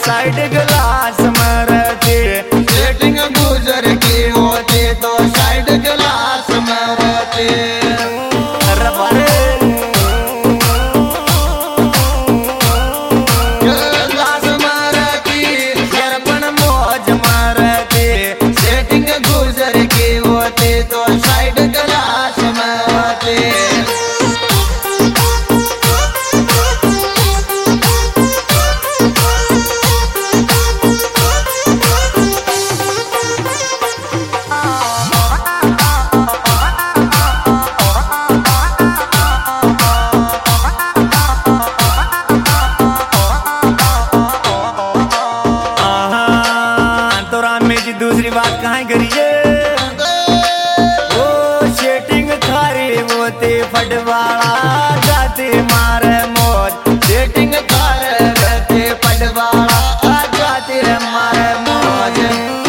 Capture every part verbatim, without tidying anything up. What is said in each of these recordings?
Side गिलास में रहते, सेटिंग गुजर की होती तो साइड गिलास में रहते। अरे बारे गिलास में रहती शरपन मौज में रहती, सेटिंग गुजर की होती तो साइड गिलास में रहते। दूसरी बात कहाँ करिए वो सेटिंग थारी होते फटवाड़ा जाते मारे मौज, सेटिंग थारे रहते फटवाड़ा जाते मारे मौज।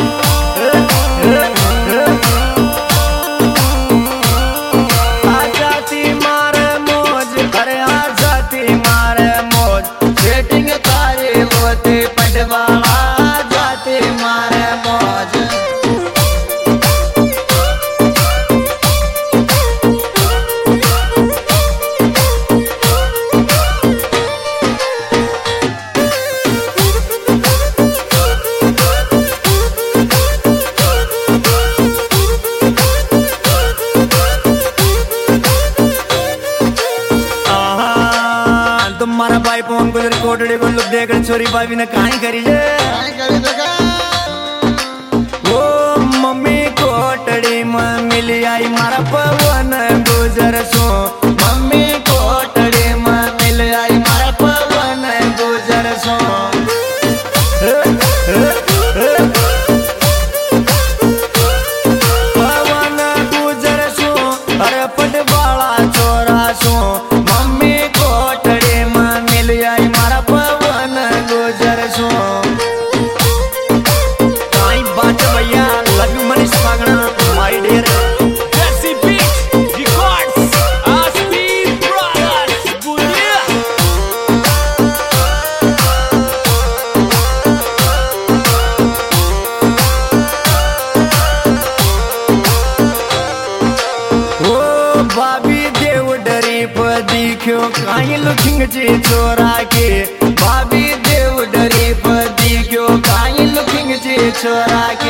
आ जाती मारे मौज, अरे आ जाती मारे मौज, सेटिंग थारे होते फटवाड़ा जाते मारे मौज। तुम्हारा भाई फोन को कोटड़े को लुक देकर छोरी भाभी ने कहीं करी जे वो मम्मी कोटड़ी में मिल आई मारा पवन गुजर सो, मम्मी कोटड़ी में मिल आई मारा पवन गुजर सो। पवन गुजर सो अरे पटवाला चोरा सो, मम्मी कोटड़ी में मिल आई मारा पवन गुजर सो। काई बात भैया लव यू मनीष पागना माय डियर जैसी बीट रिकॉर्ड्स आस्पीड ब्रदर्स बुलिया। ओ भाभी देव डरी पर दिखो काई लुकिंग जे चोरा के, भाभी देव डरी पर दिखो काई लुकिंग जे छोरा के।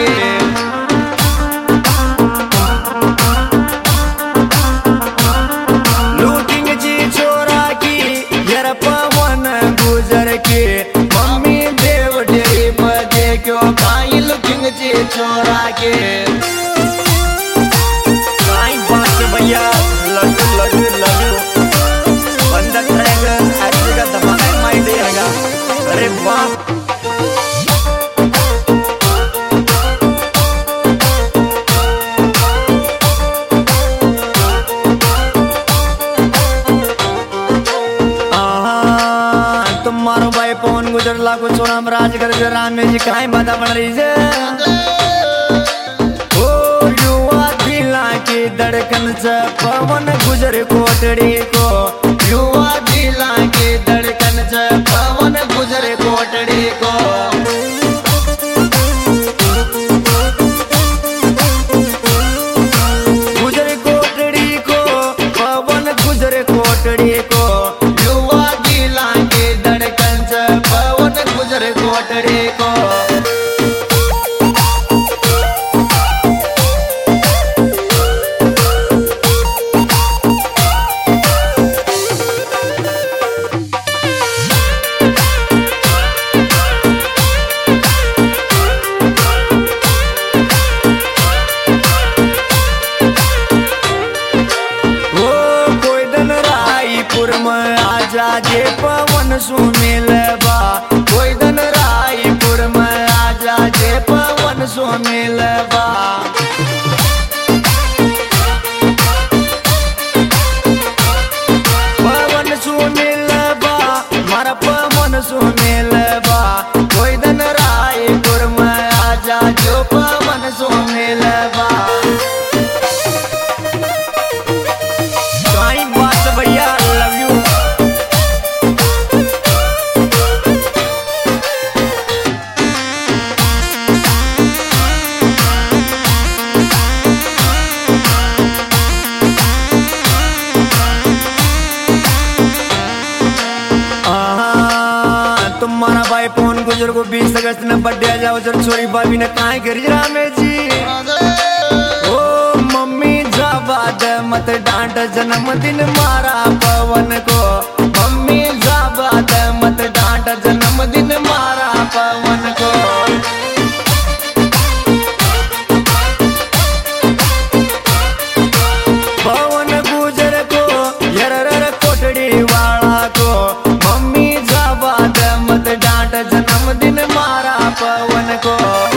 लुकिंग जी चोरा की यार पवन गुजर के, मम्मी देव डरी पर देखो काई लुकिंग जे छोरा के। काई बात भैया love you love you love you बंदा करेगा ऐसे का धमाका माई देगा। अरे वाह तुम्हारो भाई पवन गुजर लागो छोरा में राज कर राम में जी काई बात बन रही है ओ युवा दिला की धड़कन से पवन गुजर कोटड़ी को, युवा दिला की धड़कन से पवन गुजर कोटड़ी को। गुजर कोटड़ी को पवन गुजर कोटड़ी को, युवा दिला की धड़कन से पवन गुजर कोटड़ी को। आजा जे पवन सुमिल बा, कोई दिन रायपुर में को बीस अगस्त ने बर्थडे जाओ जर छोरी भाभी ने काहे करी रामे जी। ओ मम्मी जाबाद मत डांट जन्मदिन मारा पवन को, मम्मी जाबाद मत डांट जन्मदिन मारा पवन को। पवन गुजर को यरर कोटड़ी वाला को, मम्मी जाबाद मत डांट जन्मदिन मारा पवन को।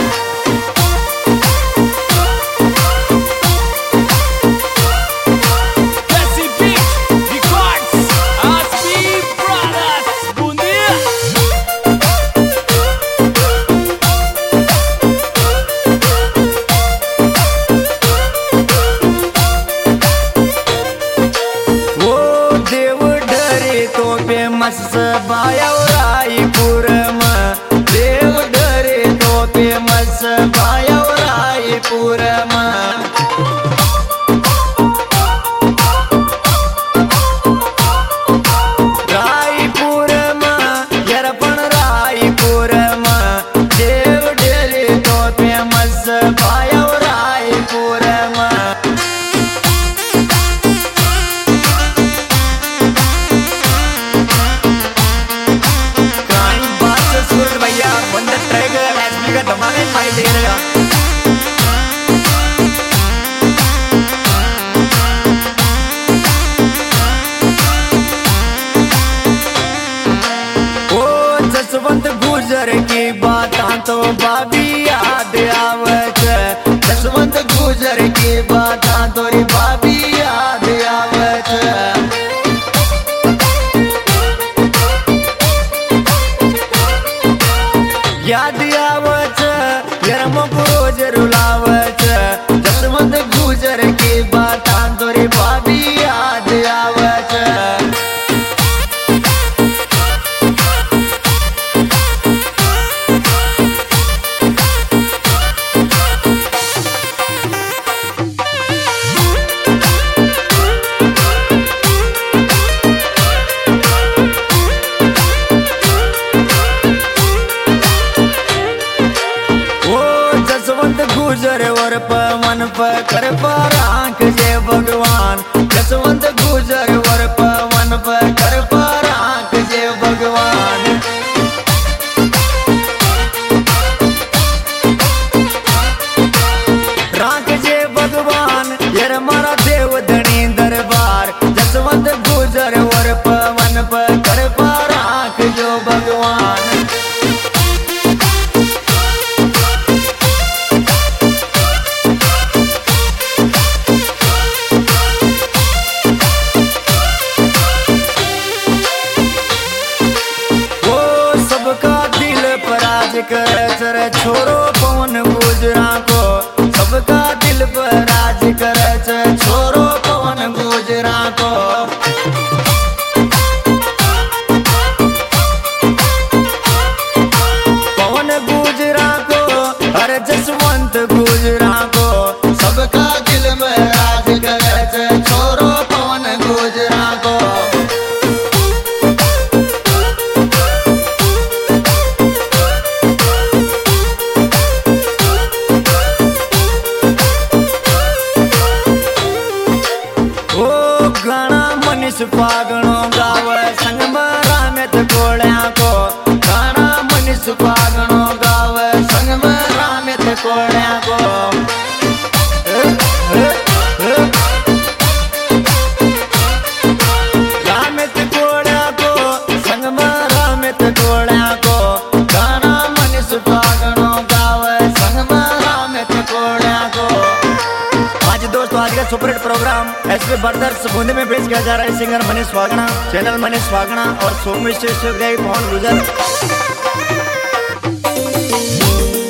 मस बाया रायपुर में देव डरे तो पे मस बाया रायपुर में। रायपुर में यरपन रायपुर में देव डरे तो पे मस बाया रायपुर में। जसवंत गुजर की बातां तो भाभी याद आवत, जसवंत गुजर की बातां तो भाभी याद आवत। याद आवत यरमो को रोज रुलावत, जसवंत गुजर की बातां तो भाभी याद आवत। गुजर और पवन पर कर पर आंख जे भगवान, जसवंत गुजर और पवन पर कर पर आंख जे भगवान। रांख जे भगवान यार मारा देव धनी दरबार, जसवंत गुजर और पवन पर कर पर आंख जो भगवान। कर चर छोरो पवन गुजरा को, सबका दिल पर राज कर चर छोरो पवन गुजरा को। पवन गुजरा को अरे जसवंत गुजरा को, सबका दिल में राज कर चर छोरो पवन गुजरा को। पागणो गावे संग में रामेत कोड़िया को, गाना मनीष पागणो गावे संग में रामेत कोड़िया को। रामेत कोड़िया को संग में रामेत कोड़िया को, गाना मनीष पागणो गावे संग में रामेत कोड़िया को। आज दोस्तों आज का super hit programme S P brothers Bundi में पेश किया जा रहा है। सिंगर मनीष वागणा, चैनल मनीष वागणा और सोमी पवन गुजर।